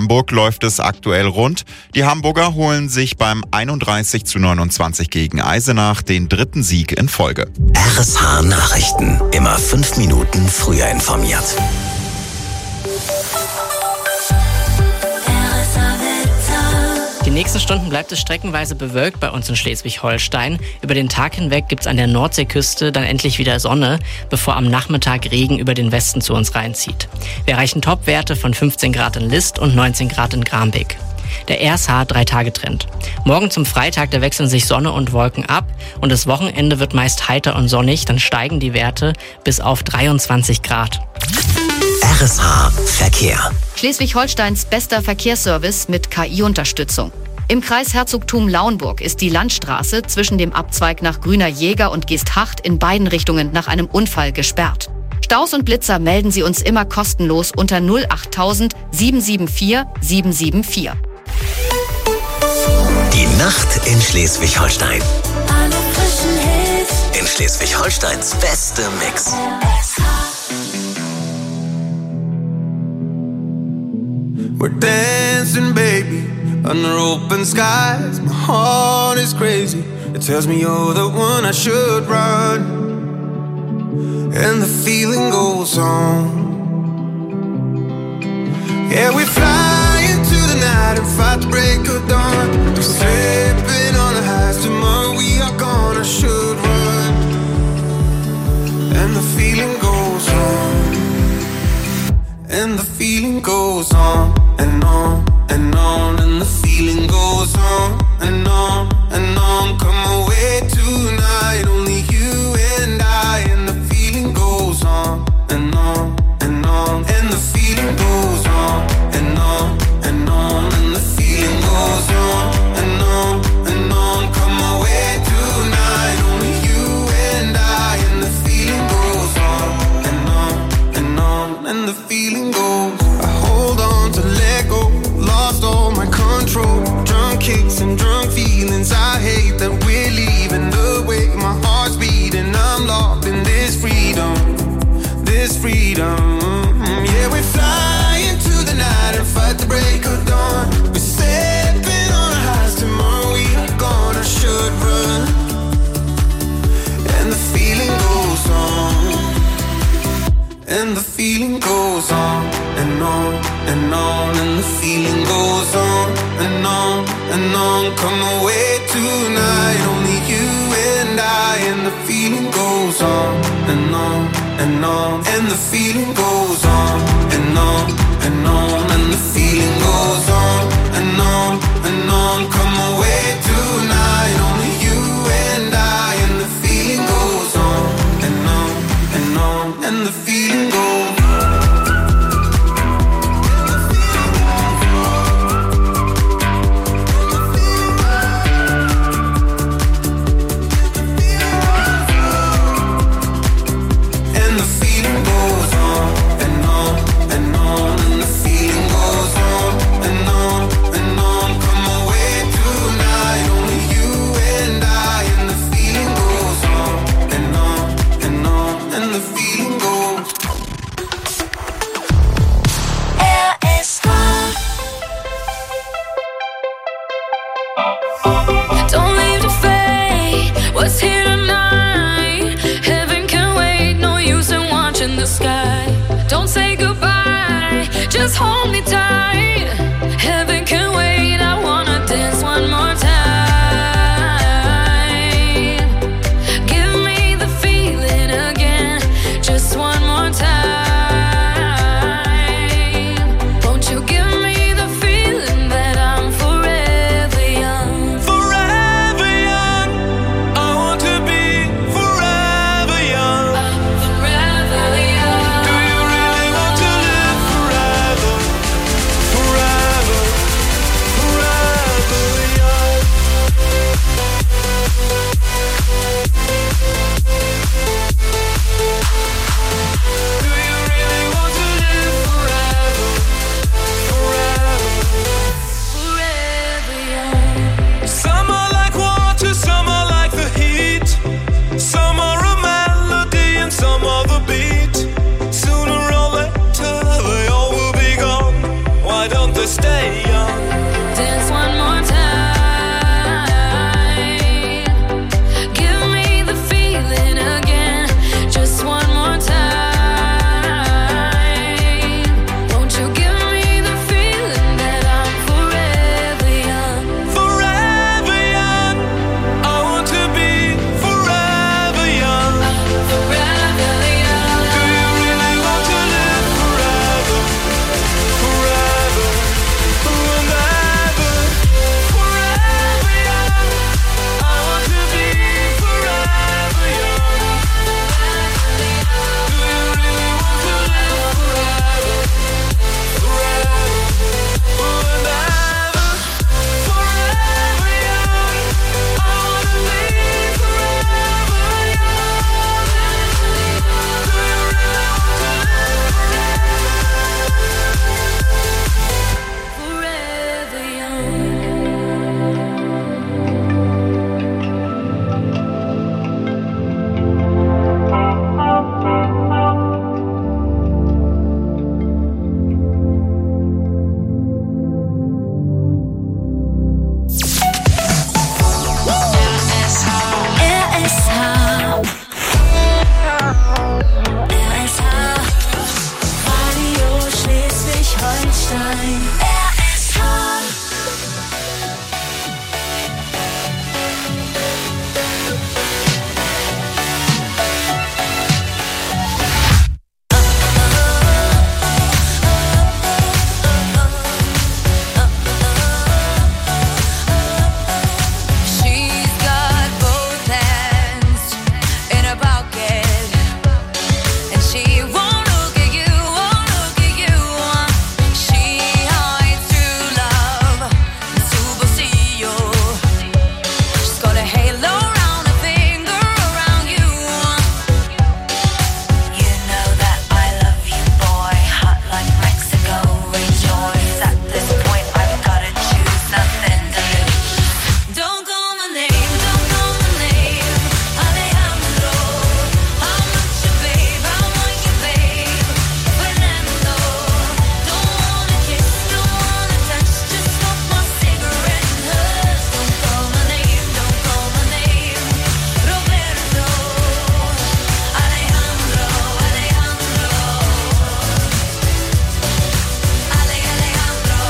Hamburg läuft es aktuell rund. Die Hamburger holen sich beim 31:29 gegen Eisenach den 3. Sieg in Folge. RSH Nachrichten. Immer 5 Minuten früher informiert. Die nächsten Stunden bleibt es streckenweise bewölkt bei uns in Schleswig-Holstein. Über den Tag hinweg gibt es an der Nordseeküste dann endlich wieder Sonne, bevor am Nachmittag Regen über den Westen zu uns reinzieht. Wir erreichen Topwerte von 15 Grad in List und 19 Grad in Grambeck. Der RSH 3-Tage-Trend. Morgen zum Freitag, da wechseln sich Sonne und Wolken ab und das Wochenende wird meist heiter und sonnig, dann steigen die Werte bis auf 23 Grad. RSH Verkehr. Schleswig-Holsteins bester Verkehrsservice mit KI-Unterstützung. Im Kreis Herzogtum Lauenburg ist die Landstraße zwischen dem Abzweig nach Grüner Jäger und Geesthacht in beiden Richtungen nach einem Unfall gesperrt. Staus und Blitzer melden Sie uns immer kostenlos unter 08000 774 774. Die Nacht in Schleswig-Holstein. Alle frischen Hits. In Schleswig-Holsteins beste Mix. We're dancing, baby, under open skies. My heart is crazy. It tells me you're the one I should run. And the feeling goes on. Yeah, we fly into the night and fight the break of dawn. We're slipping on the highs. Tomorrow we are gone. I should run. And the feeling goes on. And the feeling goes on and on and on. And the feeling goes on and on and on. Come away tonight, only you and I. And the feeling goes on and on and on. And the feeling goes on and on and on. And the feeling goes on and on and on. Come away tonight, only you and I. And the feeling goes on and on and on. And the feeling goes. I hold on to let go. Lost all my control. Drunk kicks and drunk feelings. I hate that we're leaving the way my heart's beating. I'm locked in this freedom. This freedom. Yeah, we fly into the night and fight the break of dawn. We're stepping on our highs. Tomorrow we are gone. I should run. And the feeling goes on. And the feeling goes on and on and on. And the feeling goes on and on and on. Come away tonight, only you and I. And the feeling goes on and on and on. And the feeling goes on and on and on. And the feeling goes on and on and on. Come away tonight, only you and I. And the feeling goes on and on and on. And the feeling goes. And the feeling goes on and on and on. And the feeling forever young. Dance one more time. Give me the feeling again. Just one more time. Won't you give me the feeling that I'm forever young? Forever young. I want to be forever young. Forever young. Do you really want to live forever? Forever, forever, forever young. I want to be forever young. Do you really want to live forever? Forever, forever, forever young. I want to be forever young. Do you really want to live Forever young. RSH Radio Schleswig-Holstein. She's got both hands in her pocket, and she won't look at you, won't look at you. She hides true love in superstition. She's got a halo round her finger around you. You know that I love you, boy, hot like Mexico. Rejoice at this point, I've gotta choose, nothing to lose. Don't call my name, don't call my name, Alejandro. I'm not your babe, I want you, babe, Fernando. Don't wanna kiss, don't wanna touch, just smoke my cigarette and hush. Don't call my name, don't call my name, Roberto, Alejandro, Alejandro, Alejandro,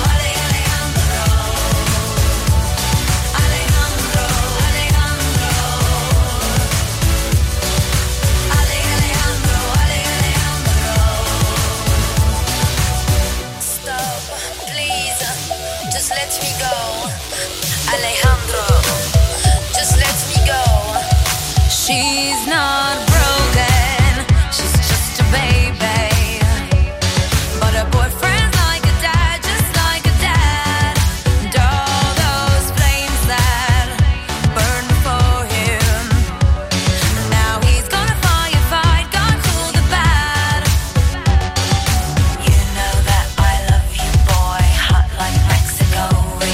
stop, please, just let me go. Alejandro, just let me go. She's not broken, she's just a baby. But her boyfriend's like a dad, just like a dad. And all those flames that burn for him, now he's gonna firefight, gonna cool the bad. You know that I love you, boy, hot like Mexico.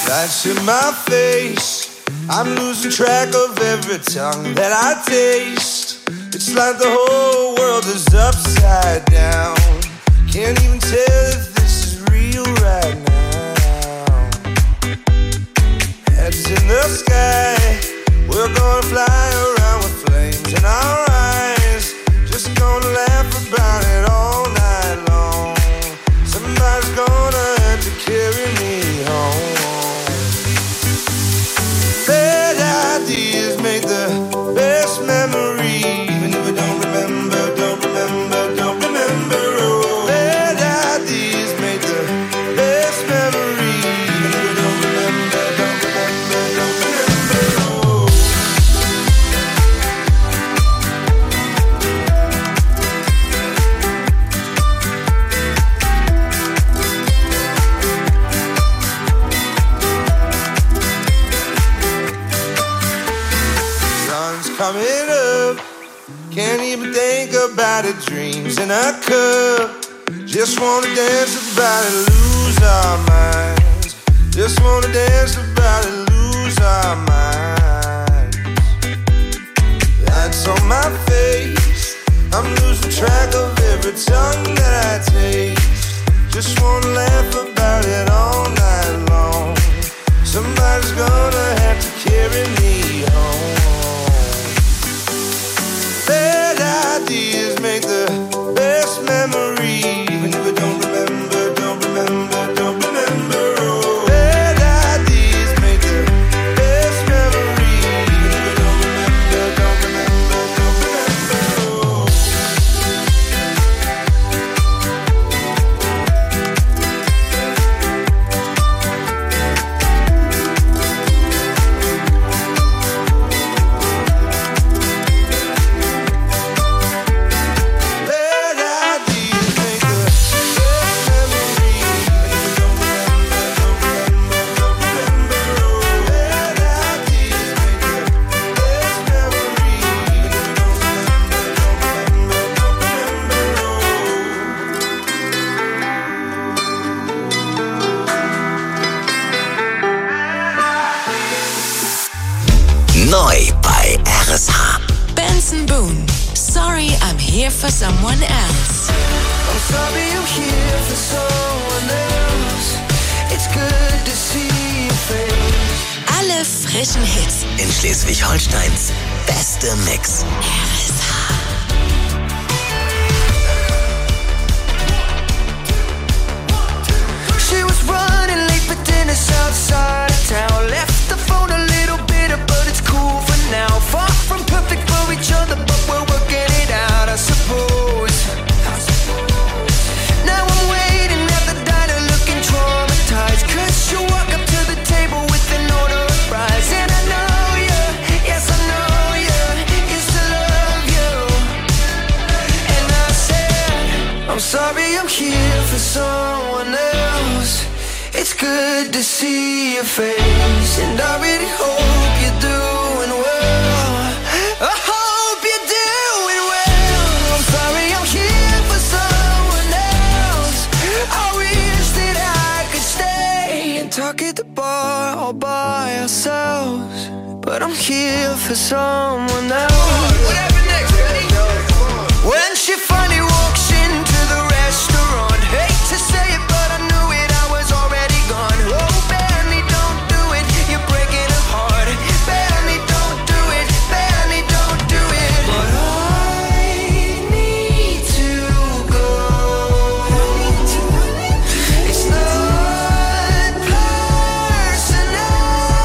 Lights in my face, I'm losing track of every tongue that I taste. It's like the whole world is upside down. Can't even tell if this is real right now. Heads in the sky, we're gonna fly around with flames in our eyes. Just gonna laugh about it all night long. Somebody's gonna have to carry me home. Bad ideas make the best memories. Even if I don't remember, don't remember, don't remember. Oh, bad ideas make the best memories. Even if I don't remember, don't remember, don't remember. Oh. Sun's coming up. Can't even think about it. Dreams in a cup. Just wanna dance about it, lose our minds. Just wanna dance about it, lose our minds. Lights on my face, I'm losing track of every tongue that I taste. Just wanna laugh about it all night long. Somebody's gonna have to carry me home. Bad ideas make the best memories. Even if I don't remember, don't remember, don't remember. Oh, bad ideas make the best memories. Even if I don't remember, don't remember, don't remember. Oh. Bad ideas make the best memories. Even if I don't remember, don't remember, don't remember. Oh, bad ideas make the best memories. Even if I don't remember, don't remember, don't remember. Neu bei RSH. Benson Boone. Sorry, I'm here for someone else. I'm sorry I'm here for someone else. It's good to see your face. Alle frischen Hits. In Schleswig-Holsteins beste Mix. RSH. She was running late for dinner outside of town. Left the phone a little bitter, but it's cool for now. Far from perfect for each other, but we're working it out, I suppose. Now I'm waiting at the diner looking traumatized. Cause she walk up to the table with an order of fries. And I know you, yes I know you, used to love you. And I said, I'm sorry I'm here for someone else. It's good to see your face, and I really hope you're doing well. I hope you're doing well. I'm sorry I'm here for someone else. I wish that I could stay and talk at the bar all by ourselves, but I'm here for someone else. Whatever next, when she finally walks into the restaurant, hate to say it, but I knew it, I was already gone. Oh, Benny, don't do it, you're breaking her heart. Benny, don't do it, Benny, don't do it. But I need to go. It's not personal.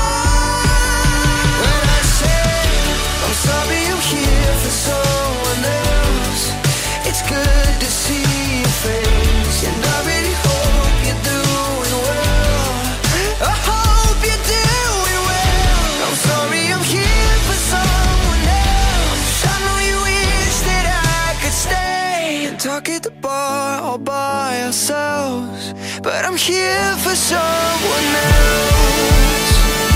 When I say I'm sorry I'm here for someone else, it's good to see your face, and I really hope you're doing well. I hope you're doing well. I'm sorry I'm here for someone else. I know you wish that I could stay and talk at the bar all by ourselves, but I'm here for someone else.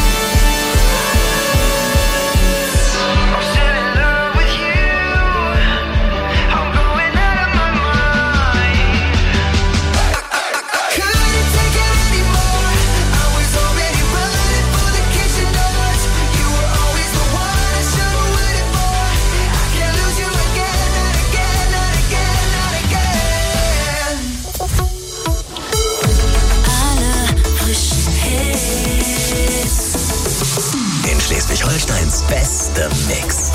I'm still in love with you. I'm going out of my mind. I couldn't take it anymore. I was already running. In Schleswig-Holsteins bester Mix.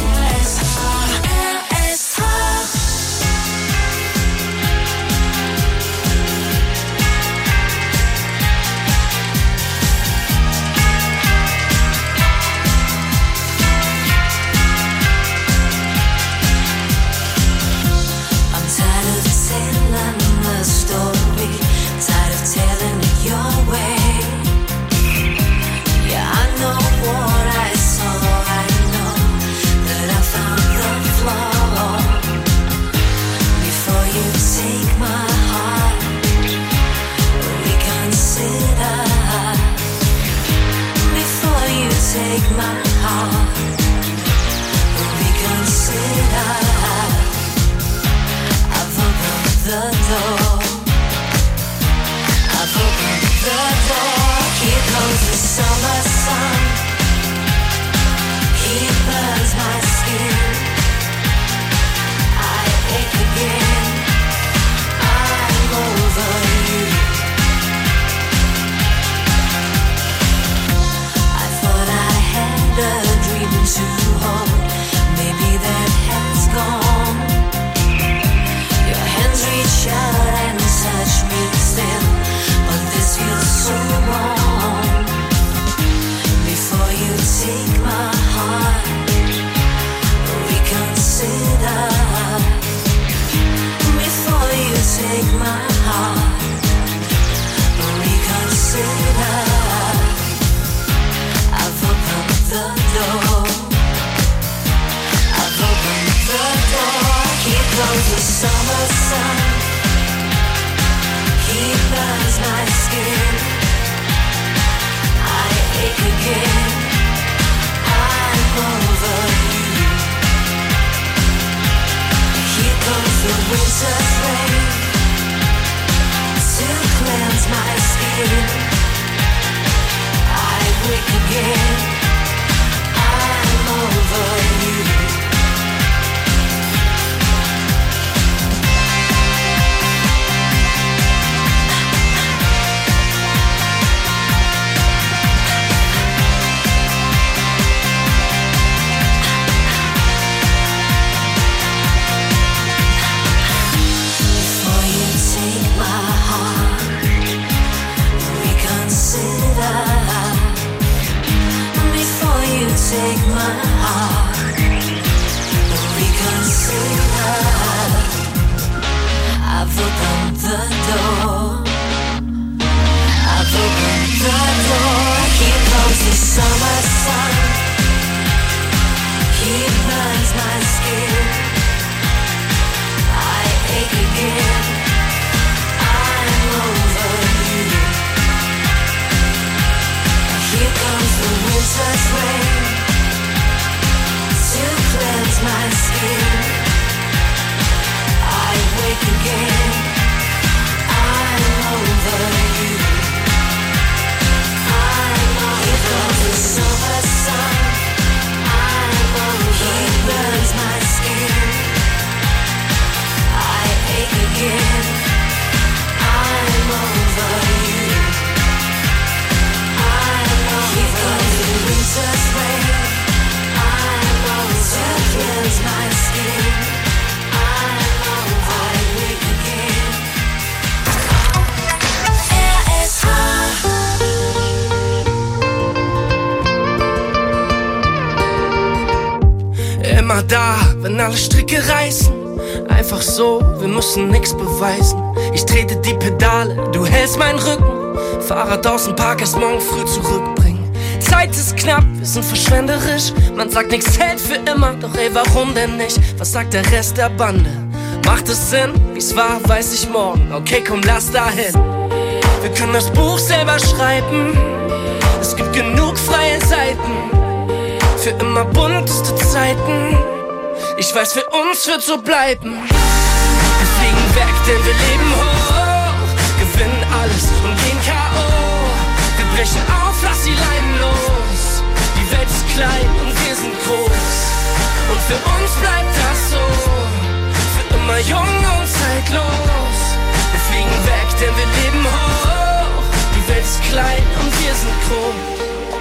Immer da, wenn alle Stricke reißen. Einfach so, wir müssen nix beweisen. Ich trete die Pedale, du hältst meinen Rücken. Fahrrad aus dem Park, erst morgen früh zurückbringen. Zeit ist knapp, wir sind verschwenderisch. Man sagt, nichts hält für immer, doch ey, warum denn nicht? Was sagt der Rest der Bande? Macht es Sinn? Wie's war, weiß ich morgen. Okay, komm, lass dahin. Wir können das Buch selber schreiben. Es gibt genug freie Seiten. Für immer bunteste Zeiten. Ich weiß, für uns wird so bleiben. Wir fliegen weg, denn wir leben hoch. Gewinnen alles und gehen K.O. Wir brechen auf, lass die Leinen los. Die Welt ist klein und wir sind groß. Und für uns bleibt das so. Für immer jung und zeitlos. Wir fliegen weg, denn wir leben hoch. Die Welt Welt ist klein und wir sind groß.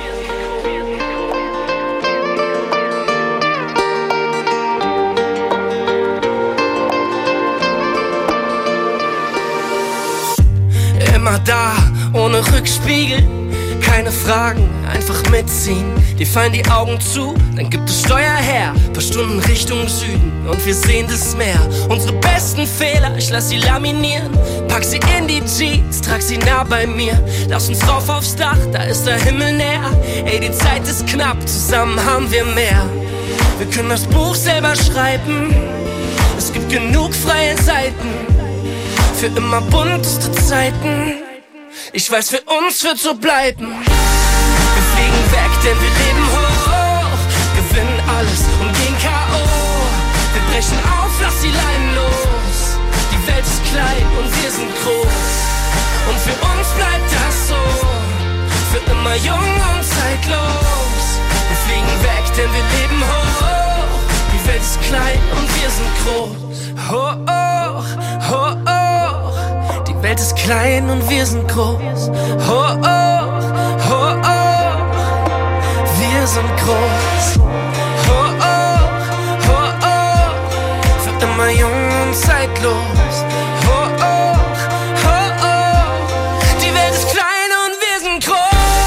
Immer da, ohne Rückspiegel, keine Fragen, einfach mitziehen. Dir fallen die Augen zu, dann gibt es Steuer her, paar Stunden Richtung Süden und wir sehen das Meer. Unsere besten Fehler, ich lass sie laminieren, pack sie in die Jeans, trag sie nah bei mir. Lass uns rauf aufs Dach, da ist der Himmel näher. Ey, die Zeit ist knapp, zusammen haben wir mehr. Wir können das Buch selber schreiben, es gibt genug freie Seiten. Für immer bunteste Zeiten. Ich weiß, für uns wird so bleiben. Wir fliegen weg, denn wir leben hoch. Gewinnen alles und gehen K.O. Wir brechen auf, lass die Leinen los. Die Welt ist klein und wir sind groß. Und für uns bleibt das so. Für immer jung und zeitlos. Wir fliegen weg, denn wir leben hoch. Die Welt ist klein und wir sind groß. Hoch, hoch, hoch. Die Welt ist klein und wir sind groß. Hoch, hoch, hoch. Wir sind groß. Hoch, hoch, hoch. Für immer jung und zeitlos. Hoch, hoch, hoch. Die Welt ist klein und wir sind groß.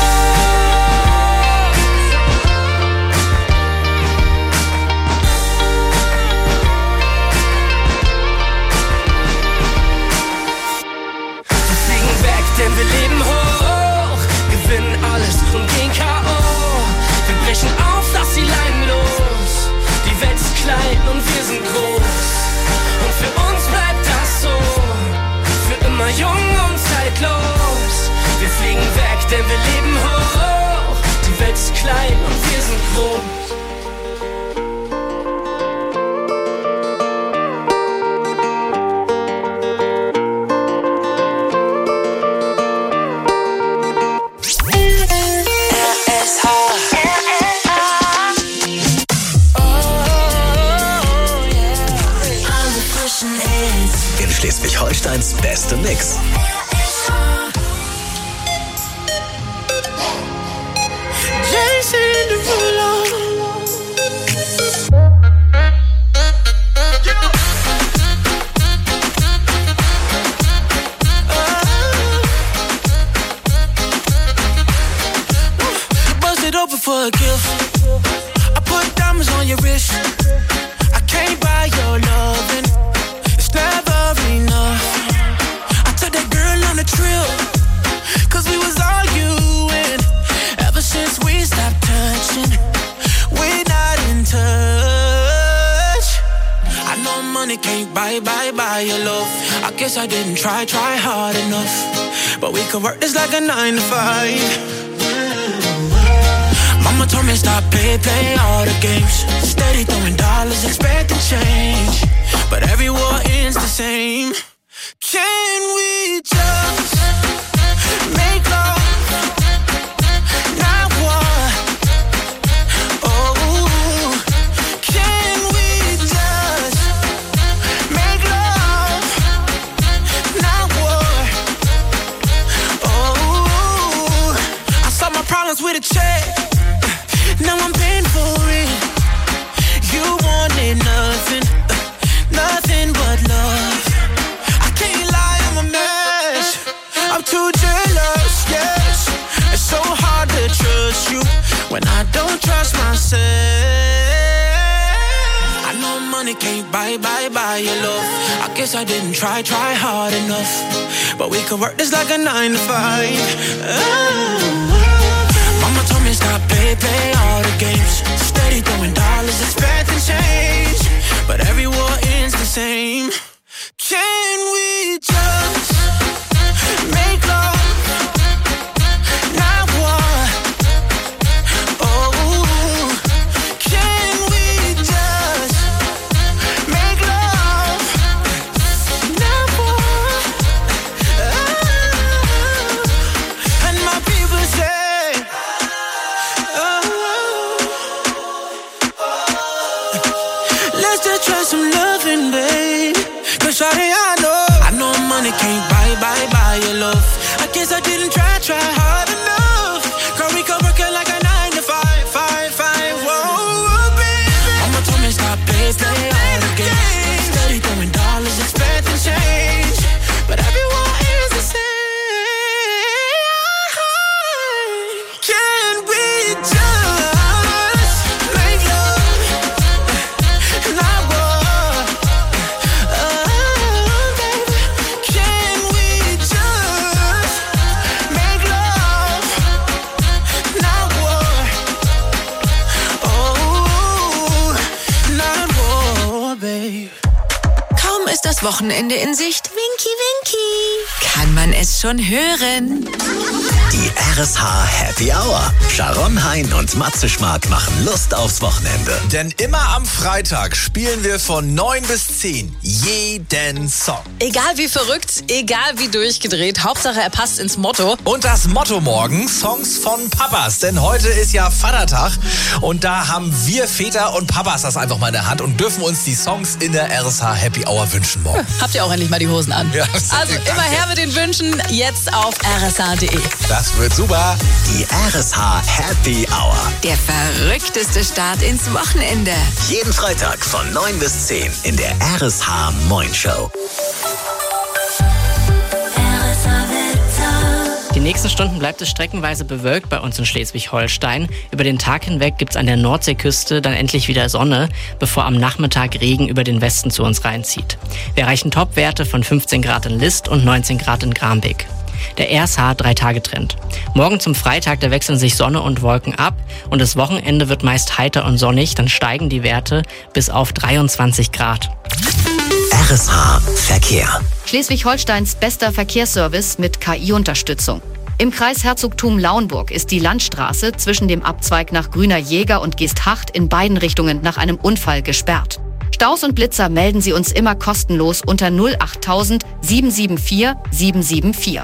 Denn wir leben hoch, gewinnen alles und gehen K.O. Wir brechen auf, lass die Leinen los. Die Welt ist klein und wir sind groß. Und für uns bleibt das so. Für immer jung und zeitlos. Wir fliegen weg, denn wir leben hoch. Die Welt ist klein und wir sind groß. Schleswig-Holsteins beste Mix. Busted open for a gift. I put diamonds on your wrist. I can't buy your loving. Never enough. I took that girl on a trip, cause we was arguing. Ever since we stopped touching, we're not in touch. I know money can't buy your love. I guess I didn't try hard enough. But we could work this like a 9 to 5. Mama told me stop play all the games. Steady throwing dollars, expecting change. But every war ends the same. Can we just make love, not war? Oh, can we just make love, not war? Oh, I solved my problems with a check. Now I'm paying for it. You wanted nothing. Nothing but love. I can't lie, I'm a mess. I'm too jealous, yes. It's so hard to trust you when I don't trust myself. I know money can't buy your love. I guess I didn't try hard enough. But we could work this like a 9 to 5. Mama told me stop play all the games. Steady throwing dollars, expecting change. But every war ends the same. Can we just make love, not war? Oh, can we just make love, not war? Oh, and my people say, let's just try some loving, babe. Shawty, I know money can't buy your love. I guess I didn't try Wochenende in Sicht. Winky, winky. Kann man es schon hören? Die RSH Happy Hour. Sharon Hein und Matze Schmark machen Lust aufs Wochenende. Denn immer am Freitag spielen wir von 9 bis 10 jeden Song. Egal wie verrückt, egal wie durchgedreht, Hauptsache er passt ins Motto. Und das Motto morgen, Songs von Papas. Denn heute ist ja Vatertag und da haben wir Väter und Papas das einfach mal in der Hand und dürfen uns die Songs in der RSH Happy Hour wünschen morgen. Habt ihr auch endlich mal die Hosen an? Ja, also immer her mit den Wünschen, jetzt auf rsh.de. Das wird super. Die RSH Happy Hour. Der verrückteste Start ins Wochenende. Jeden Freitag von 9 bis 10 in der RSH Moin Show. Die nächsten Stunden bleibt es streckenweise bewölkt bei uns in Schleswig-Holstein. Über den Tag hinweg gibt's an der Nordseeküste dann endlich wieder Sonne, bevor am Nachmittag Regen über den Westen zu uns reinzieht. Wir erreichen Topwerte von 15 Grad in List und 19 Grad in Grambeck. Der RSH 3-Tage-Trend. Morgen zum Freitag, da wechseln sich Sonne und Wolken ab und das Wochenende wird meist heiter und sonnig, dann steigen die Werte bis auf 23 Grad. RSH Verkehr. Schleswig-Holsteins bester Verkehrsservice mit KI-Unterstützung. Im Kreis Herzogtum Lauenburg ist die Landstraße zwischen dem Abzweig nach Grüner Jäger und Geesthacht in beiden Richtungen nach einem Unfall gesperrt. Staus und Blitzer melden Sie uns immer kostenlos unter 08000 774 774.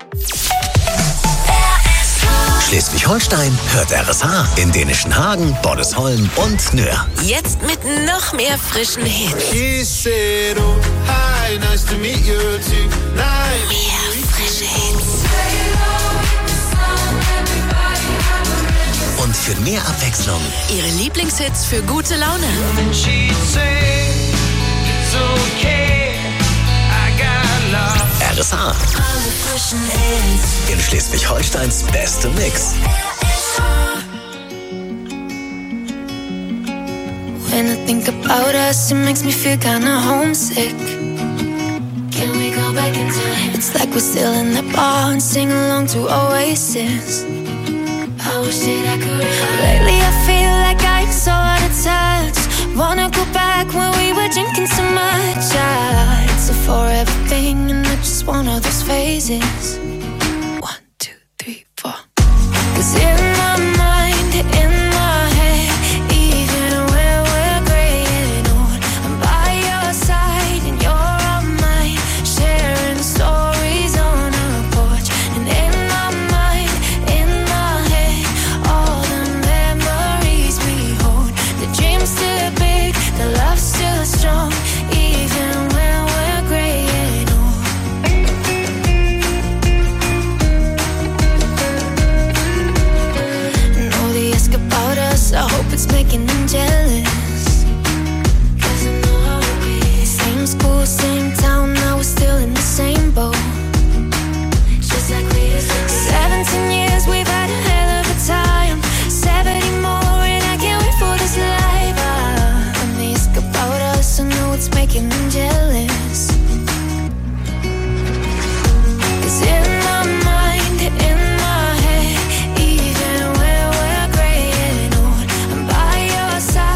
Schleswig-Holstein hört RSH in Dänischen Hagen, Bordesholm und Nöhr. Jetzt mit noch mehr frischen Hits. She said, oh, hi, nice to meet you tonight. Mehr frische Hits. Und für mehr Abwechslung Ihre Lieblingshits für gute Laune. She'd say, it's okay, I got love. RSH. In Schleswig-Holsteins beste Mix. When I think about us, it makes me feel kinda homesick. Can we go back in time? It's like we're still in the bar and sing along to Oasis. I wish that I could. Lately I feel like I'm so out of touch. Wanna go back when we were drinking so much. It's a forever thing and I just want all those phases. 1, 2, 3, 4. 'Cause in my mind, in my head, even when we're gray and old, I'm by your side and you're on mine, sharing stories on our porch. And in my mind, in my head, all the memories we hold. The dream's still big, the love's still strong, even when we're gray and old. And all they ask about us, I hope it's making them jealous. 'Cause I know how it be. Same school, same town, now we're still in the same boat. Just like we used to be. 17 years, we've had a hell of a time. 70 more, and I can't wait for this life. And they ask about us, I know it's making them jealous. 'Cause in my mind, in my head, even when we're gray and old, I'm by your side.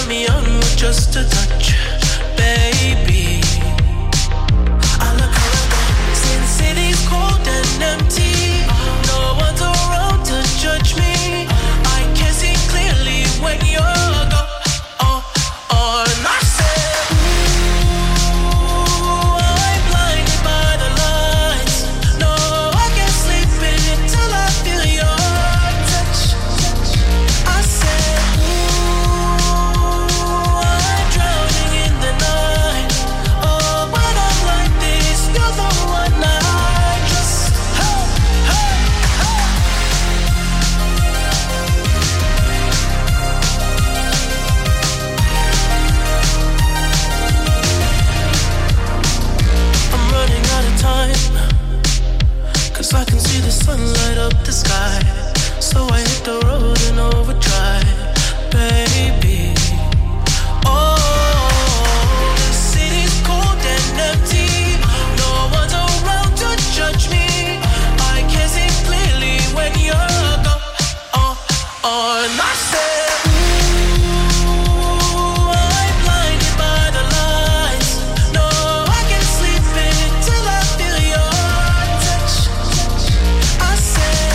me on with just a touch, baby. I look around, since city's cold and empty, no one's around to judge me. I can see clearly when you're gone. And I said, ooh, I'm blinded by the lights. No, I can't sleep until I feel your touch. I said, ooh, I'm drowning in the night. Oh, when I'm like this, you're the one I just, hey, hey, hey. I'm running out of time, 'cause I can see the sun light up the sky. So I hit the road in overdrive, baby. Oh, the city's cold and empty. No one's around to judge me. I can see clearly when you're gone. And I said, ooh, I'm blinded by the lights. No, I can't sleep until I feel your touch. I said,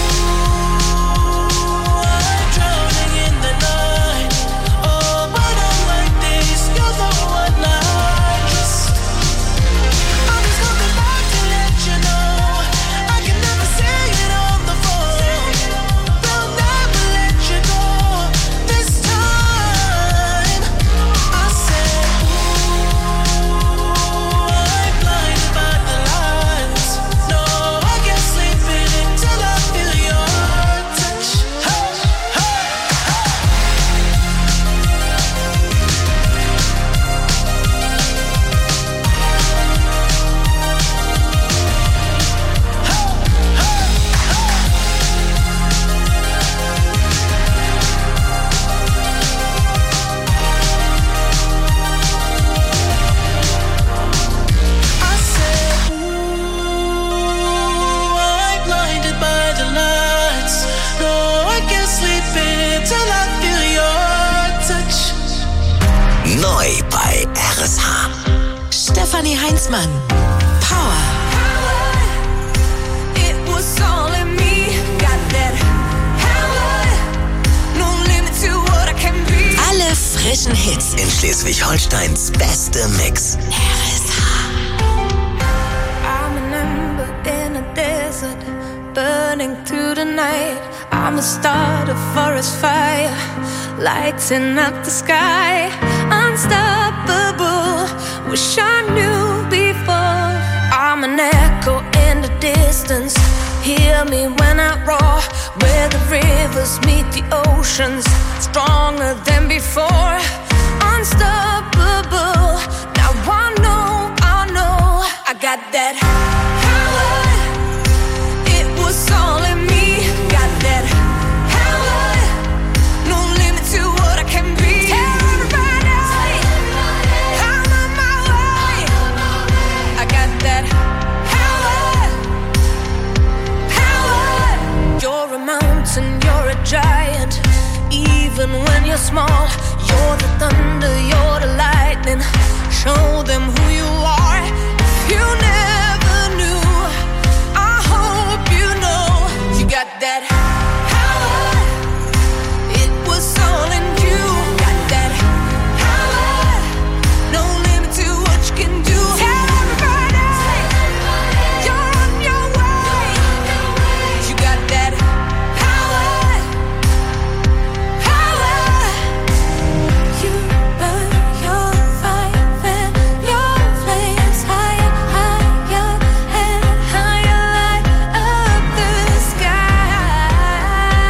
ooh, I'm drowning in the night. Oh, when I'm like this, you're the one I just. I'm just coming back to let you know I can never say it on the phone. They'll never let you go this time. I said, ooh, I'm blinded by the lights. No, I can't sleep until I feel your touch. Hey, hey, I said, ooh, I'm blinded by the lights. No, I can't sleep until I feel your touch. Neu bei RSH. Stefanie Heinzmann. Power. It was all in me. Got that power. No limit to what I can be. Alle frischen Hits. In Schleswig-Holsteins beste Mix. I'm an ember in a desert, burning through the night. I'm a start, a forest fire, lighting up the sky. Unstoppable, wish I knew before. I'm an echo in the distance, hear me when I roar. Where the rivers meet the oceans, stronger than before. Unstoppable, now I know, I got that power. It was all in me, got that power. No limit to what I can be. Tell everybody, I'm on my way. I got that power, power. You're a mountain, you're a giant. Even when you're small, you're the thunder, you're the lightning. Show them who you are. If you never knew, I hope you know. You got that power. It was all in you. Got that power. No limit to what you can do. Tell everybody, you're on your way. You got that power. Power. You burn your fire and your flames higher, higher and higher, light up the sky.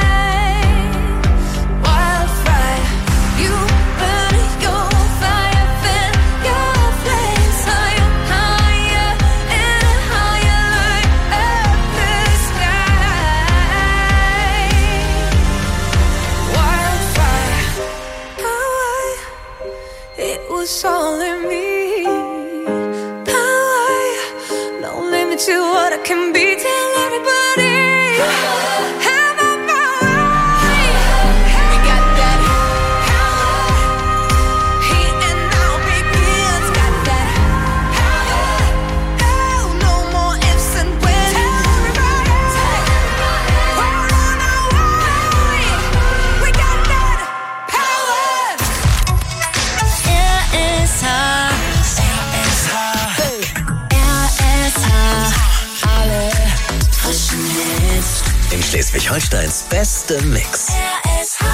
Wildfire, you burn your fire and your flames higher, higher and higher, light up the sky. Wildfire, power. It was all in me. Power, no limit to what I can be. Tell everybody, I'm on my way. We got that power. in Schleswig-Holsteins beste Mix. RSH.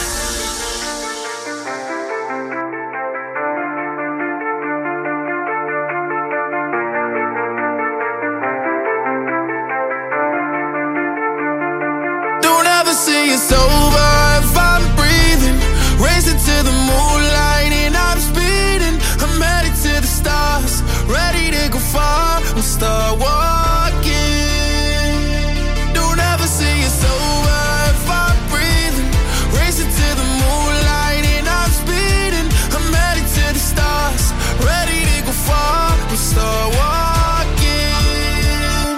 Don't ever say it's over if I'm breathing. Racing to the moonlight and I'm speeding. I'm headed to the stars, ready to go far. I'll start walking. Don't ever say it's over if I'm breathing. Racing to the moonlight and I'm speeding. I'm headed to the stars, ready to go far. I'll start walking.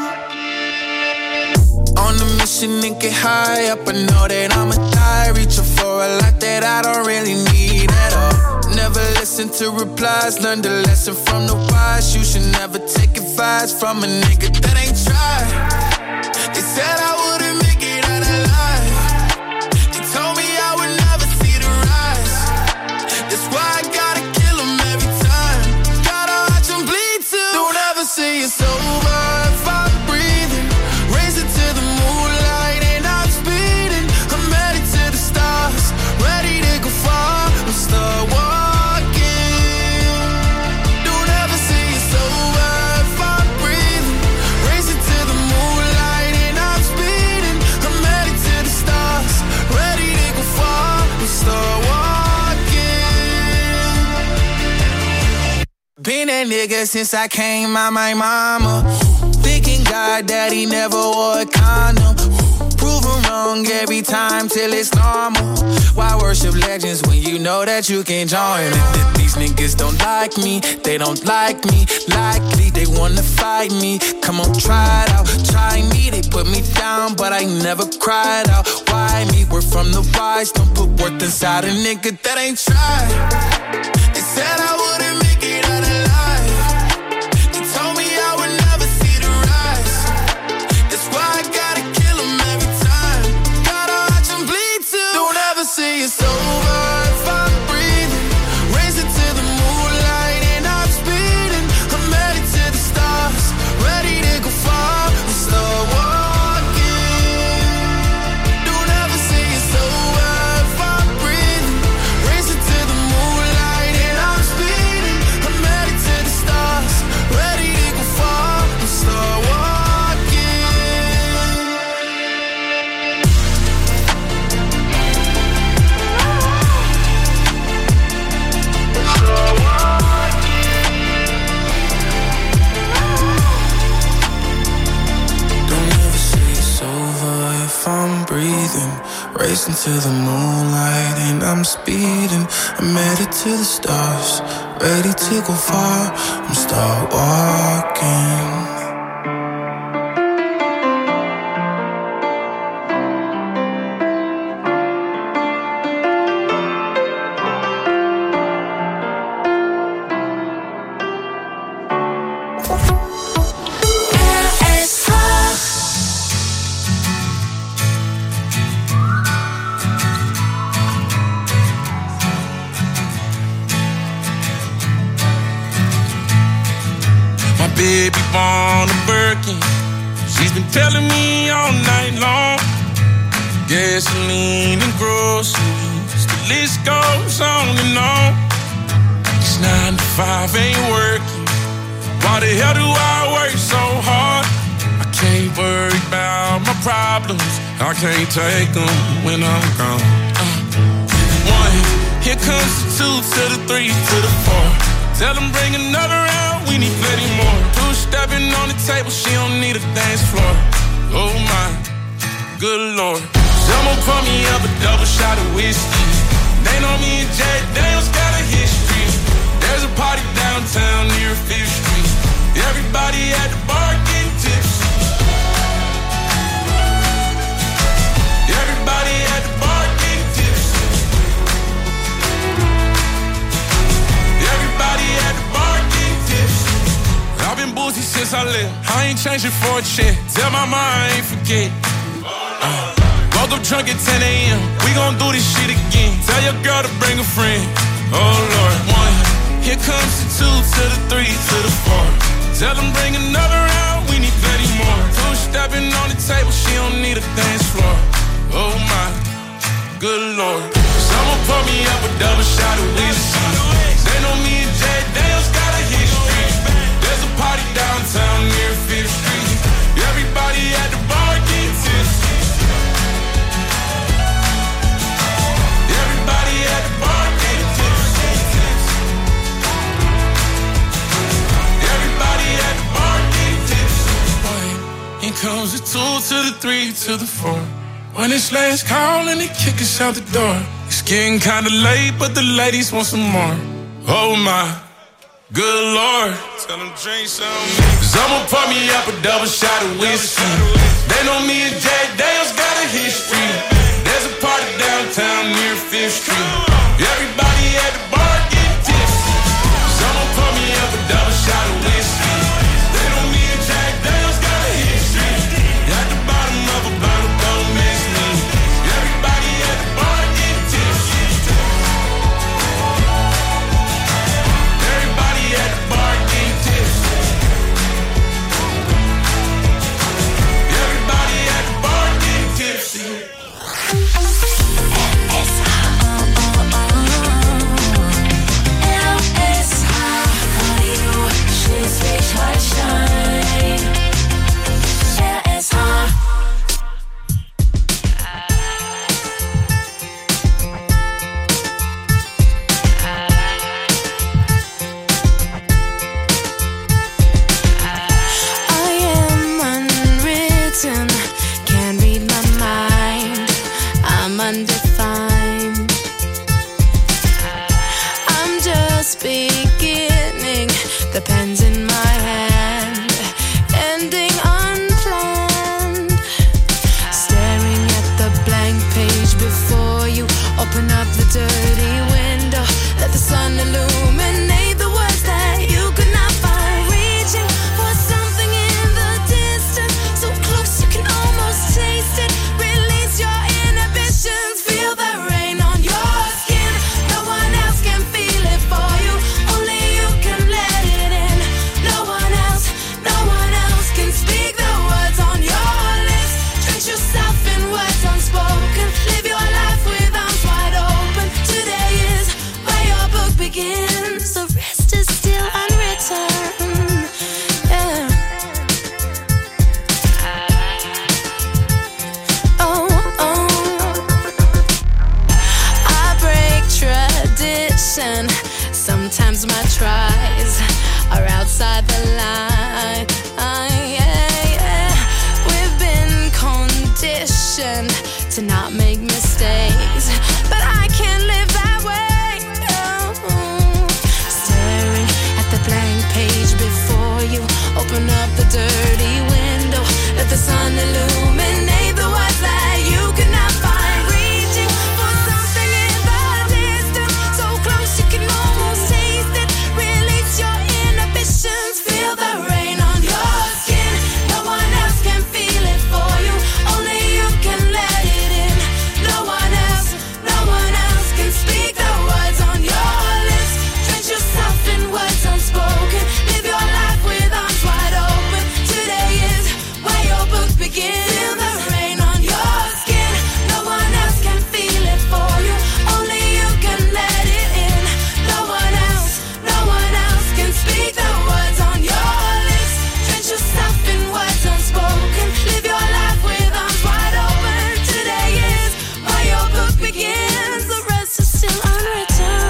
On a mission and get high up, I know that I'ma die. Reaching for a lot that I don't really need at all. Never listen to replies, learn the lesson from the wise. You should never take advice from a nigga that ain't tried. They said I wouldn't make it out alive. They told me I would never see the rise. That's why I gotta kill 'em every time. Gotta watch 'em bleed too. Don't ever say it's over if I'm breathing. Racing to the moonlight and I'm speeding. I'm headed to the stars, ready to go far. I'm start walking. Don't ever say it's over if I'm breathing. Racing to the moonlight and I'm speeding. I'm headed to the stars, ready to go far. I'm start walking. Been that nigga since I came out my mama. Thinking God that he never wore a condom. Proven wrong every time till it's normal. Why worship legends when you know that you can join? These niggas don't like me, they don't like me. Likely they wanna fight me. Come on, try it out, try me. They put me down, but I never cried out. Why me? We're from the wise. Don't put worth inside a nigga that ain't tried. They said I wouldn't make it out alive. They told me I would never see the rise. That's why I gotta kill 'em every time. Gotta watch 'em bleed too. Don't ever say it's over if I'm breathing. Racing to the moonlight and I'm speeding. I'm headed to the stars, ready to go far. I'm start walking. Don't ever say it's over if I'm breathing. Racing to the moonlight and I'm speeding. I'm headed to the stars, ready to go far. I'm start walking. Don't ever say it's over if I'm breathing. Racing to the moonlight and I'm speeding. I'm headed to the stars, ready to go far. I'm start walking. My baby born a Birkin. She's been telling me all night long. Gasoline and groceries, the list goes on and on. It's 9 to 5, ain't working. Why the hell do I work so hard? I can't worry about my problems. I can't take them when I'm gone. 1, here comes the 2 to the 3 to the 4. Tell them bring another round, we need plenty more. 2 stepping on the table, she don't need a dance floor. Oh my, good lord. Someone pour me up a double shot of whiskey. They know me and Jack Daniels got a history. There's a party downtown near 5th Street. Everybody at the bar getting tipsy. Everybody at the bar getting tipsy. Everybody at the bar getting tipsy. I've been boozy since I left. I ain't changing for a check. Tell my mom I ain't forget. Woke up drunk at 10 a.m. We gon' do this shit again. Tell your girl to bring a friend. Oh Lord. 1, here comes the 2 to the 3 to the 4. Tell them bring another round. we need plenty more. Two stepping on the table, she don't need a dance floor. Oh my, good Lord. Someone pour me up a double shot of whiskey. They know me and Jay Daniels got a history. There's a party downtown near 5th Street. Everybody at the bar getting tipsy. Everybody at the bar getting tipsy. Everybody at the bar getting tipsy. Here comes the 2 to the 3 to the 4. When it's last call and they kick us out the door. It's getting kinda late, but the ladies want some more. Oh my, good Lord. Tell them drink some. Someone pour me up a double shot of whiskey. They know me and Jay Daniels got a history. There's a party downtown near 5th Street. Everybody at the bar getting tipsy. Someone pour me up a double shot of whiskey. They know me and Jay Daniels got a history. At the bottom of a bottle, don't miss me. Everybody at the bar getting tipsy. Everybody at the bar getting tipsy. Everybody at the bar getting tipsy. Schleswig-Holstein. RSH. Can't read my mind, I'm undefined. I'm just beginning, the pen's in my hand, ending unplanned. Staring at the blank page before you, open up the dirty window, let the sun illuminate the words that you could not find. Reaching for something in the distance, so close you can almost taste it. Release your inhibitions, feel the rain on your skin. No one else can feel it for you, only you can let it in. No one else can speak the words on your lips. Drench yourself in words unspoken, live your life with arms wide open. Today is where your book begins, the rest is still unwritten. Yeah. I break tradition. Sometimes my tries are outside the line. We've been conditioned to not make mistakes, but I can't live that way. Staring at the blank page before you, open up the dirty window, let the sun illuminate the words that you cannot find. Reaching for something in the distance, so close you can almost taste it. Release your inhibitions, feel the rain on your skin. No one else can feel it for you, only you can let it in. No one else can speak the words on your lips. Drench yourself in words unspoken, live your life with arms wide open. Today is where your book begins. Feel the rain on your skin. No one else can feel it for you, only you can let it in. No one else can speak the words on your lips. Drench yourself in words unspoken, live your life with arms wide open. Today is where your book begins, the rest is still unwritten.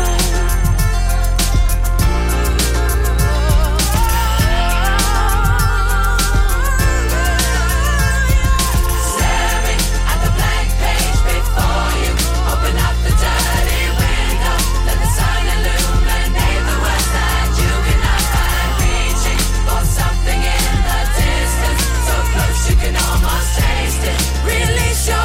Staring at the blank page before you, open up the dirty window, let the sun illuminate the words that you cannot find. Reaching for something in the distance, so close you can almost taste it. Release your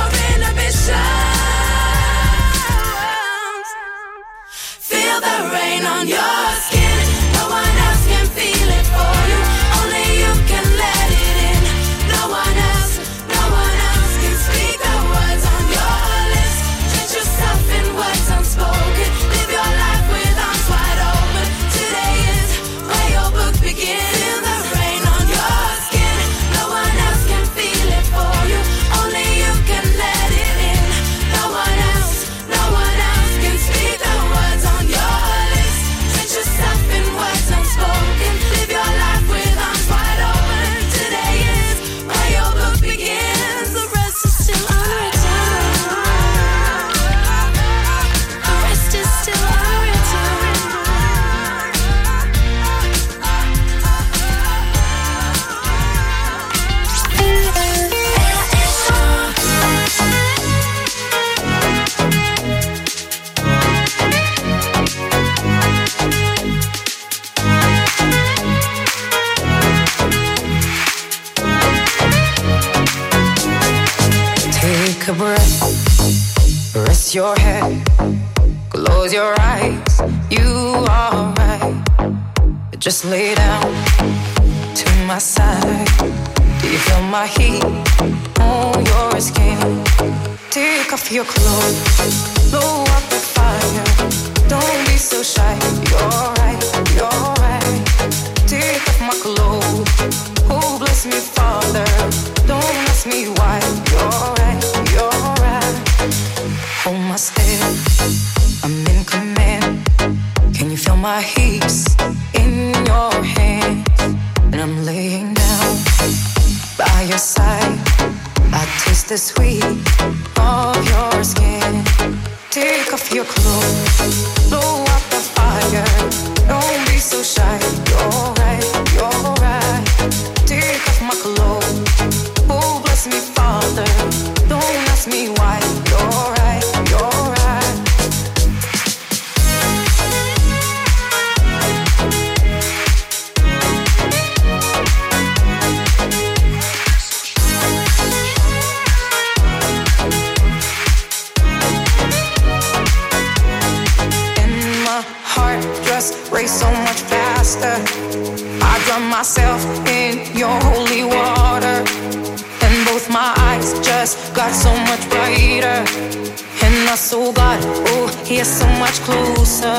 inhibitions, feel the rain on your skin. No one else can feel it for you, only you can let it in. No one else can speak the words on your lips. Drench yourself in words unspoken, live your life with arms wide open. Today is where your book begins. Feel the rain on your skin. your head, close your eyes. You are right. Just lay down to my side. Do you feel my heat on your skin? Take off your clothes, blow up the fire. Don't be so shy. You're right, you're right. Take off my clothes. Oh, bless me, Father. Don't ask me why. You're right, you're right. Hold my step, I'm in command. Can you feel my heaps in your hands? And I'm laying down by your side. I taste the sweet of your skin. Take off your clothes, blow up the fire. Don't be so shy. You're right, you're right. Take off my clothes. Oh, bless me, Father. Don't ask me why. You're right, you're right. Race so much faster. I drown myself in your holy water, and both my eyes just got so much brighter. And I saw God, oh, He's so much closer.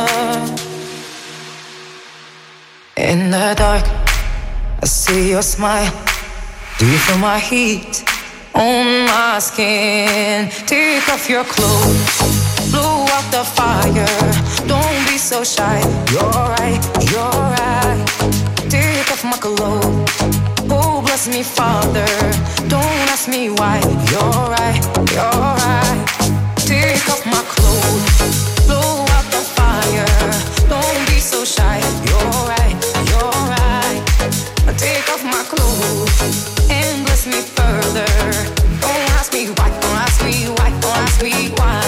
In the dark, I see your smile. Do you feel my heat on my skin? Take off your clothes, blow out the fire. Don't be so shy. You're right, you're right. Take off my clothes. Oh, bless me, Father. Don't ask me why. You're right, you're right. Take off my clothes. Blow out the fire. Don't be so shy. You're right, you're right. Take off my clothes and bless me further. Don't ask me why, don't ask me why, don't ask me why.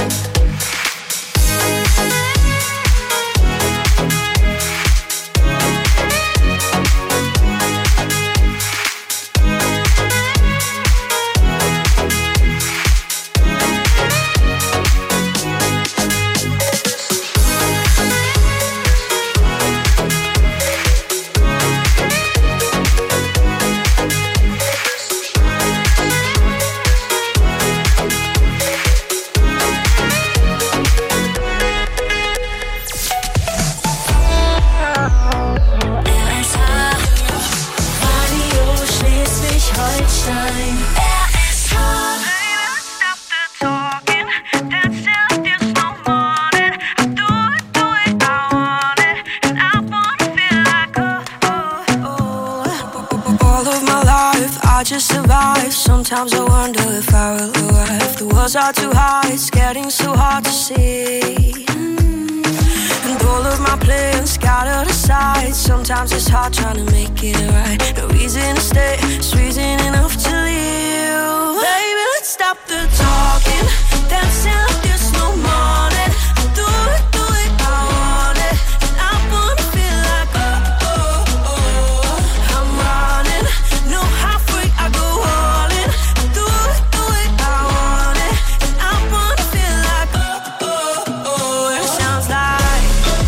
Sometimes I wonder if I will arrive. The walls are too high, it's getting so hard to see. And all of my plans scattered aside. Sometimes it's hard trying to make it right. No reason to stay, it's reason enough to leave. Baby, let's stop the talking, dancing like there's no morning. Do it, I want it. And I wanna feel like I'm running. No halfway, I go all in. Do it, I want it. And I wanna feel like and it sounds like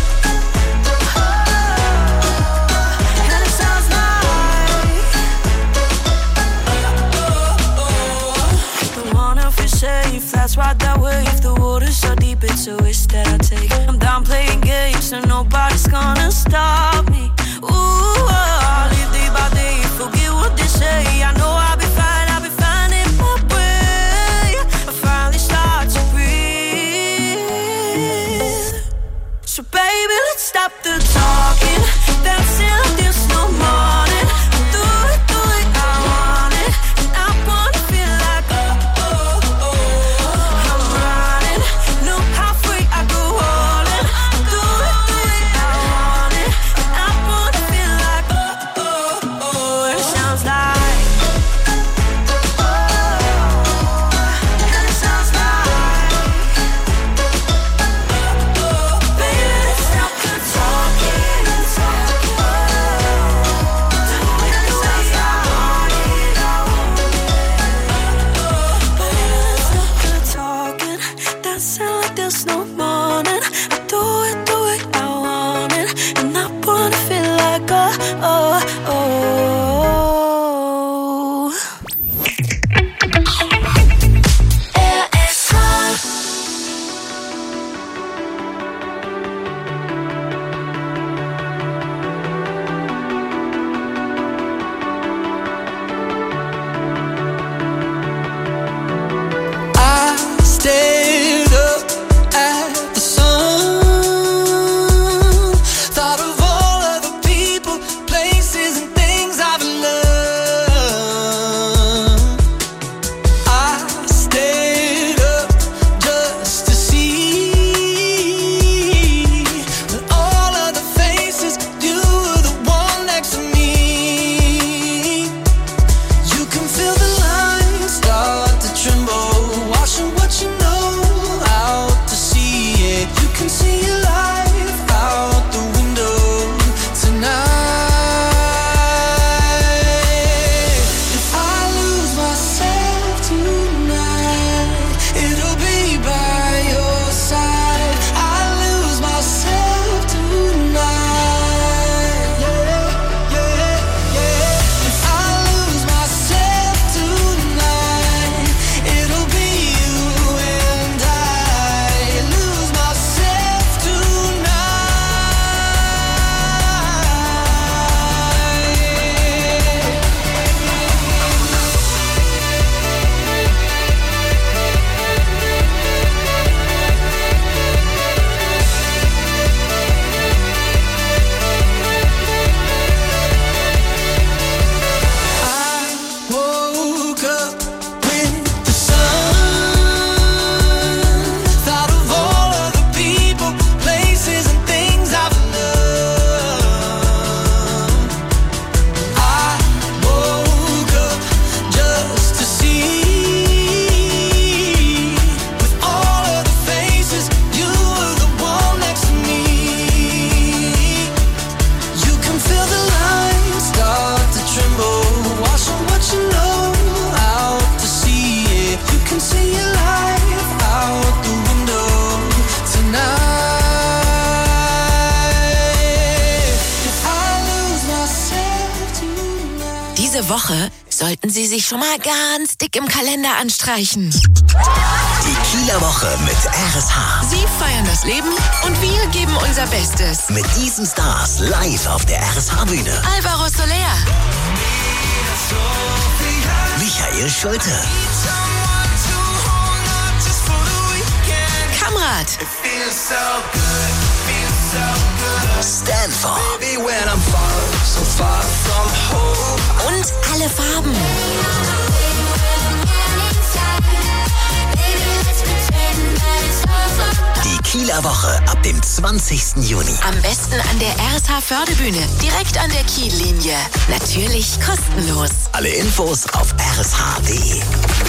and it sounds like don't wanna feel safe, that's right that way. If the water's so deep, it's a risk that I take. I'm done playing games, so nobody's gonna stop me. Ooh, I'll live day by day, forget what they say. I know I'll be finding my way. I finally start to breathe. So baby, let's stop the talking, dancing like there's no morning. Do it, I want it. And I wanna feel like I'm running. No halfway, I go all in. Do it, I want it. And I wanna feel like and it sounds like and it sounds like baby, let's stop the talking. Diese Woche sollten Sie sich schon mal ganz dick im Kalender anstreichen. Die Kieler Woche mit RSH. Sie feiern das Leben und wir geben unser Bestes. Mit diesen Stars live auf der RSH-Bühne. Alvaro Soler, Michael Schulte, Kamrat, Stanford und alle Farben. Die Kieler Woche ab dem 20. Juni. Am besten an der RSH Förderbühne, direkt an der Kiellinie. Natürlich kostenlos. Alle Infos auf rsh.de.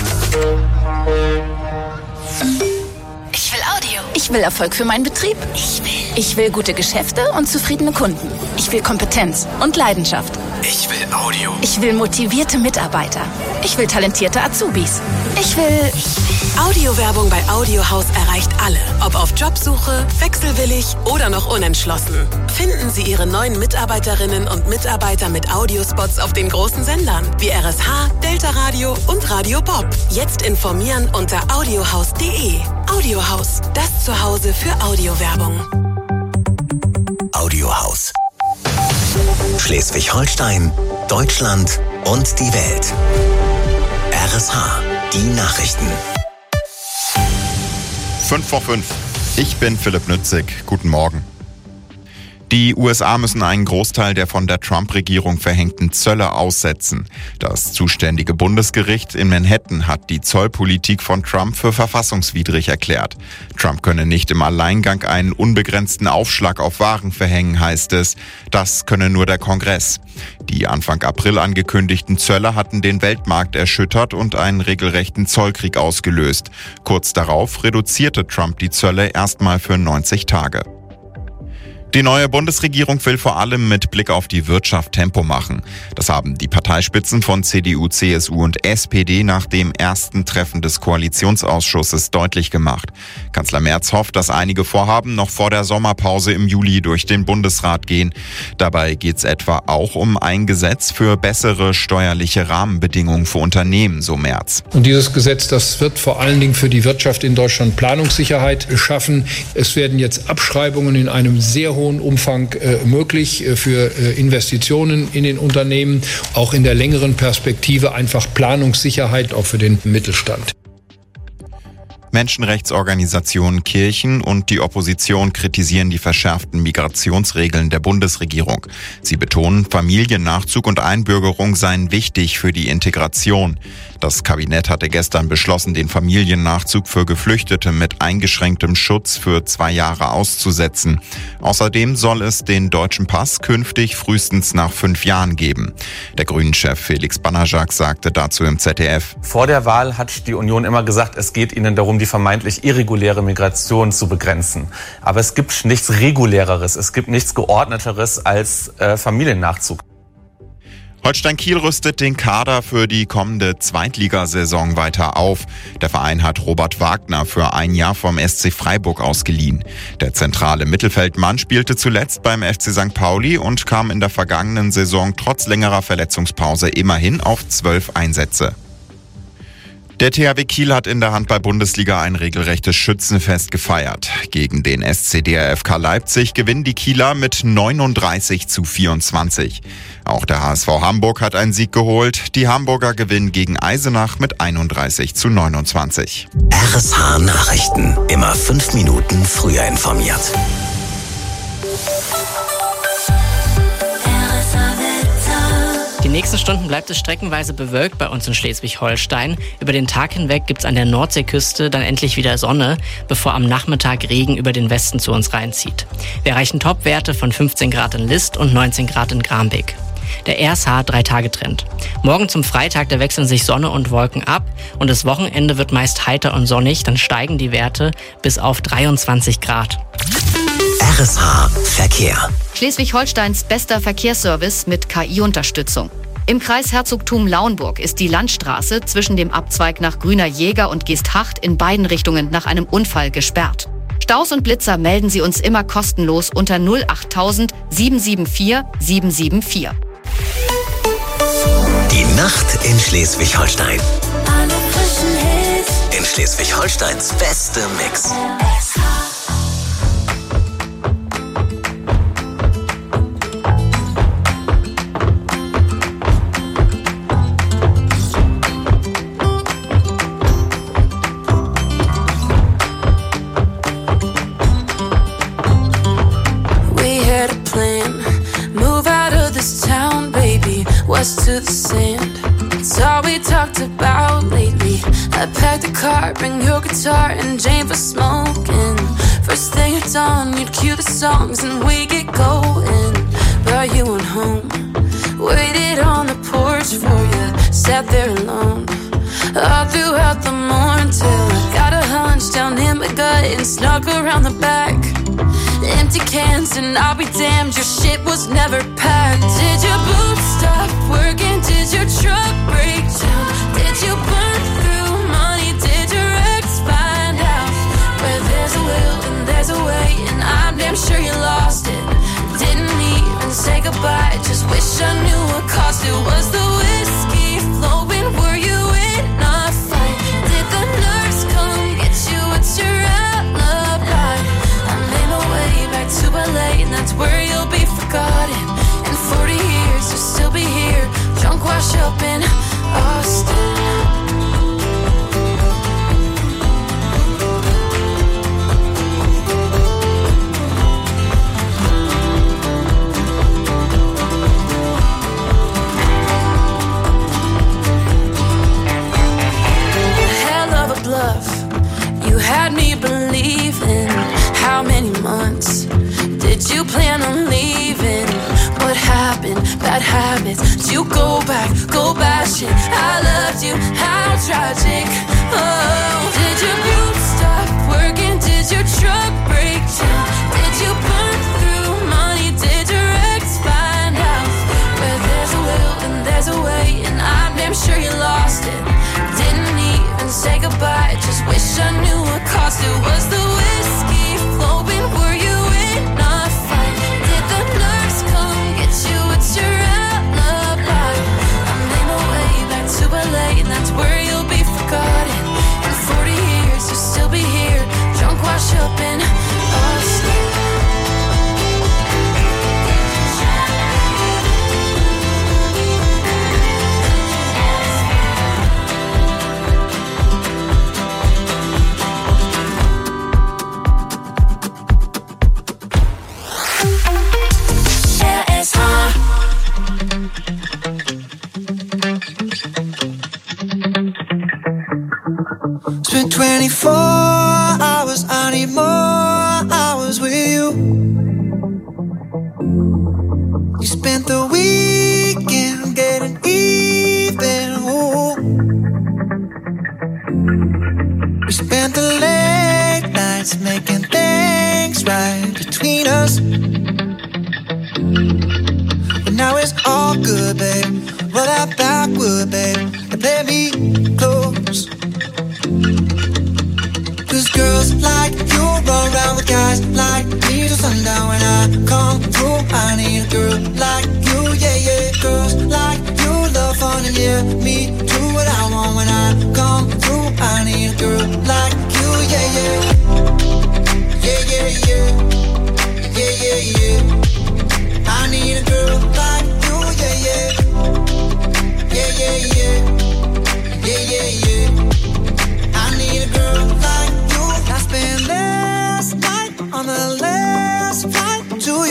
Ich will Audio. Ich will Erfolg für meinen Betrieb. Ich will gute Geschäfte und zufriedene Kunden. Ich will Kompetenz und Leidenschaft. Ich will Audio. Ich will motivierte Mitarbeiter. Ich will talentierte Azubis. Ich will... Audiowerbung bei Audiohaus erreicht alle. Ob auf Jobsuche, wechselwillig oder noch unentschlossen. Finden Sie Ihre neuen Mitarbeiterinnen und Mitarbeiter mit Audiospots auf den großen Sendern wie RSH, Delta Radio und Radio Bob. Jetzt informieren unter audiohaus.de. Audiohaus, das Zuhause für Audiowerbung. Audiohaus. Schleswig-Holstein, Deutschland und die Welt. RSH, die Nachrichten. 5:05. Ich bin Philipp Nützig. Guten Morgen. Die USA müssen einen Großteil der von der Trump-Regierung verhängten Zölle aussetzen. Das zuständige Bundesgericht in Manhattan hat die Zollpolitik von Trump für verfassungswidrig erklärt. Trump könne nicht im Alleingang einen unbegrenzten Aufschlag auf Waren verhängen, heißt es. Das könne nur der Kongress. Die Anfang April angekündigten Zölle hatten den Weltmarkt erschüttert und einen regelrechten Zollkrieg ausgelöst. Kurz darauf reduzierte Trump die Zölle erstmal für 90 Tage. Die neue Bundesregierung will vor allem mit Blick auf die Wirtschaft Tempo machen. Das haben die Parteispitzen von CDU, CSU und SPD nach dem ersten Treffen des Koalitionsausschusses deutlich gemacht. Kanzler Merz hofft, dass einige Vorhaben noch vor der Sommerpause im Juli durch den Bundesrat gehen. Dabei geht es etwa auch um ein Gesetz für bessere steuerliche Rahmenbedingungen für Unternehmen, so Merz. Und dieses Gesetz, das wird vor allen Dingen für die Wirtschaft in Deutschland Planungssicherheit schaffen. Es werden jetzt Abschreibungen in einem sehr hohen Umfang möglich für Investitionen in den Unternehmen, auch in der längeren Perspektive einfach Planungssicherheit auch für den Mittelstand. Menschenrechtsorganisationen, Kirchen und die Opposition kritisieren die verschärften Migrationsregeln der Bundesregierung. Sie betonen, Familiennachzug und Einbürgerung seien wichtig für die Integration. Das Kabinett hatte gestern beschlossen, den Familiennachzug für Geflüchtete mit eingeschränktem Schutz für 2 Jahre auszusetzen. Außerdem soll es den deutschen Pass künftig frühestens nach 5 Jahren geben. Der Grünen-Chef Felix Banajak sagte dazu im ZDF: Vor der Wahl hat die Union immer gesagt, es geht ihnen darum, die vermeintlich irreguläre Migration zu begrenzen. Aber es gibt nichts Reguläreres, es gibt nichts Geordneteres als Familiennachzug. Holstein Kiel rüstet den Kader für die kommende Zweitligasaison weiter auf. Der Verein hat Robert Wagner für 1 Jahr vom SC Freiburg ausgeliehen. Der zentrale Mittelfeldmann spielte zuletzt beim FC St. Pauli und kam in der vergangenen Saison trotz längerer Verletzungspause immerhin auf 12 Einsätze. Der THW Kiel hat in der Handball-Bundesliga ein regelrechtes Schützenfest gefeiert. Gegen den SC DRFK Leipzig gewinnen die Kieler mit 39:24. Auch der HSV Hamburg hat einen Sieg geholt. Die Hamburger gewinnen gegen Eisenach mit 31:29. RSH Nachrichten. Immer 5 Minuten früher informiert. Die nächsten Stunden bleibt es streckenweise bewölkt bei uns in Schleswig-Holstein. Über den Tag hinweg gibt's an der Nordseeküste dann endlich wieder Sonne, bevor am Nachmittag Regen über den Westen zu uns reinzieht. Wir erreichen Topwerte von 15 Grad in List und 19 Grad in Grambeck. Der RSH 3-Tage-Trend. Morgen zum Freitag, da wechseln sich Sonne und Wolken ab und das Wochenende wird meist heiter und sonnig, dann steigen die Werte bis auf 23 Grad. RSH Verkehr. Schleswig-Holsteins bester Verkehrsservice mit KI-Unterstützung. Im Kreis Herzogtum Lauenburg ist die Landstraße zwischen dem Abzweig nach Grüner Jäger und Geesthacht in beiden Richtungen nach einem Unfall gesperrt. Staus und Blitzer melden Sie uns immer kostenlos unter 08000 774 774. Die Nacht in Schleswig-Holstein. Alle frischen Hits. In Schleswig-Holsteins beste Mix. West to the sand, it's all we talked about lately. I packed the car, bring your guitar and Jane for smoking. First thing at dawn, you'd cue the songs and we get going. But you went home, waited on the porch for you, sat there alone all throughout the morning till I got a hunch down in my gut and snuck around the back. Empty cans and I'll be damned, your shit was never packed. Did your boots stop working? Did your truck break down? Did you burn through money? Did your ex find out? Where there's a will and there's a way, and I'm damn sure you lost it. Didn't even say goodbye, just wish I knew what cost it. Was the whiskey flowing? Were you in a fight? Did the nurse come get you? What's your alibi? To LA, and that's where you'll be forgotten. In 40 years, you'll still be here, drunk, washed up in Austin. Hell of a bluff, you had me believing. How many months did you plan on leaving? What happened? Bad habits. Did you go back? Go bash it. I loved you. How tragic. Oh, did your boots stop working? Did your truck break down? Did you burn through money? Did your ex find out? Where there's a will and there's a way, and I'm damn sure you lost it. Didn't even say goodbye, just wish I knew what cost it. Was the whiskey flowing? Were you in a fight? Did the nurse come get you? What's your alibi? I made my way back to LA, and that's where you'll be forgotten. In 40 years, you'll still be here, drunk, washed up in Austin. It's been 24 hours, I need more hours with you. You spent the weekend getting even, ooh. We spent the late nights making things right between us. But now it's all good, babe. Roll that backward, babe, and play me close. Cause girls like you run around with guys like me till sundown. When I come through, I need a girl like you, yeah, yeah. Girls like you love fun and yeah, me do what I want. When I come through, I need a girl like you, yeah, yeah. Yeah, yeah, yeah. Yeah, yeah, yeah. I need a girl like you, yeah, yeah. Yeah, yeah, yeah. Yeah, yeah, yeah. I need a girl like you. I spent last night on the last flight to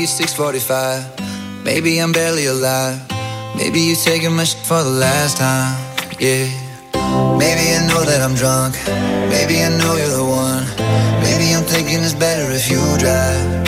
6:45. Maybe I'm barely alive. Maybe you taking my shit for the last time. Yeah. Maybe I know that I'm drunk. Maybe I know you're the one. Maybe I'm thinking it's better if you drive.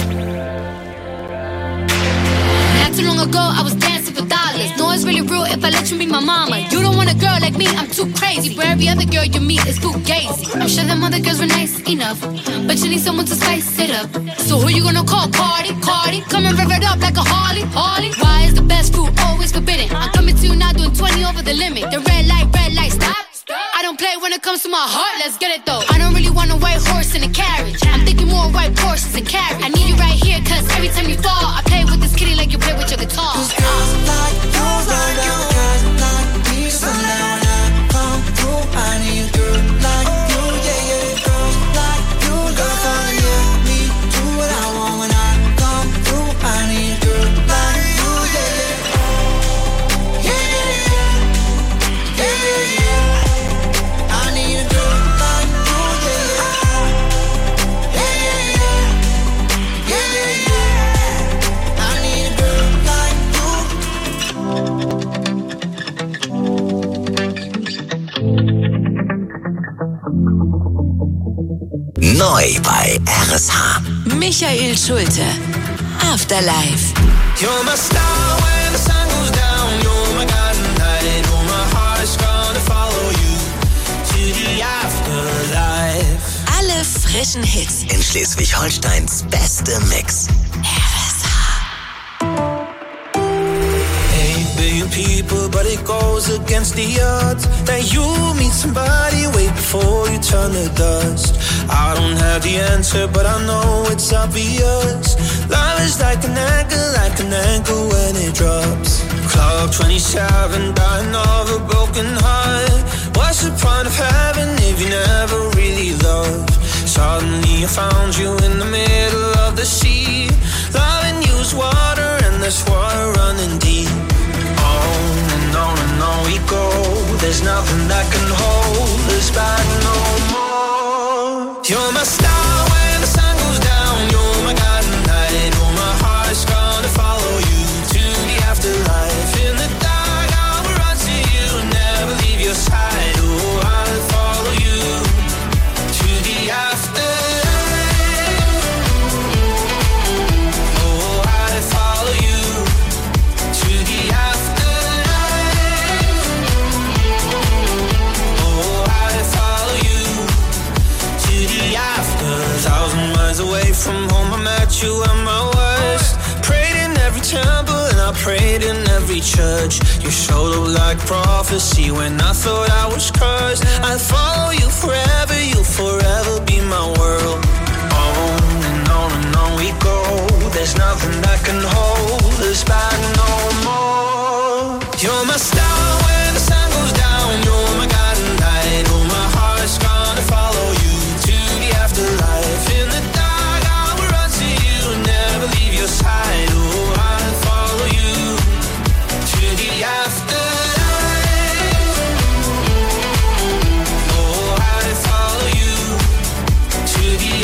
Not too long ago, I was dancing for dollars. No, it's really real if I let you be my mama. You don't want a girl like me, I'm too crazy. Where every other girl you meet is fugazi. I'm sure them other girls were nice enough, but you need someone to spice it up. So who you gonna call? Cardi? Come and rev it up like a Harley. Why is the best food always forbidden? I'm coming to you now doing 20 over the limit. The red light, stop. I don't play when it comes to my heart, let's get it though. I don't really want a white horse in a carriage. I'm thinking more white horses and carriage. I need you right here, cause every time you fall, I play with this kitty like you play with your guitar. Cause girls like you, guys like me, so now when I come through, I need a girl like you, yeah. Girls like you, girl, follow me, do what I want when I come through. I need a girl like you, yeah. I need a girl like you, yeah. I need a girl like Neu bei RSH. Michael Schulte. Afterlife. You're my star when the sun goes down. You're my guiding light. Oh, my heart's gonna follow you to the afterlife. Alle frischen Hits. In Schleswig-Holsteins beste Mix. 8 billion people, but it goes against the odds that you meet somebody way before you turn to dust. I don't have the answer, but I know it's obvious. Love is like an anchor when it drops. Club 27, dying of a broken heart. What's the point of having if you never really loved? Suddenly I found you in the middle of the sea. Loving you's water and this water running deep. On and on we go. There's nothing that can hold us back no more. You're my star when the sun goes down. You're my guiding light. Oh, my heart's gonna follow you to the afterlife. In the dark, I will run to you and never leave your side. Oh, I'll follow you to the afterlife. Oh, I'll follow you to the afterlife. Oh, I'll follow you to the after. 1,000 miles away from home, I met you at my worst. Prayed in every temple and I prayed in every church. You showed up like prophecy when I thought I was cursed. I'll follow you forever, you'll forever be my world. On and on we go. There's nothing that can hold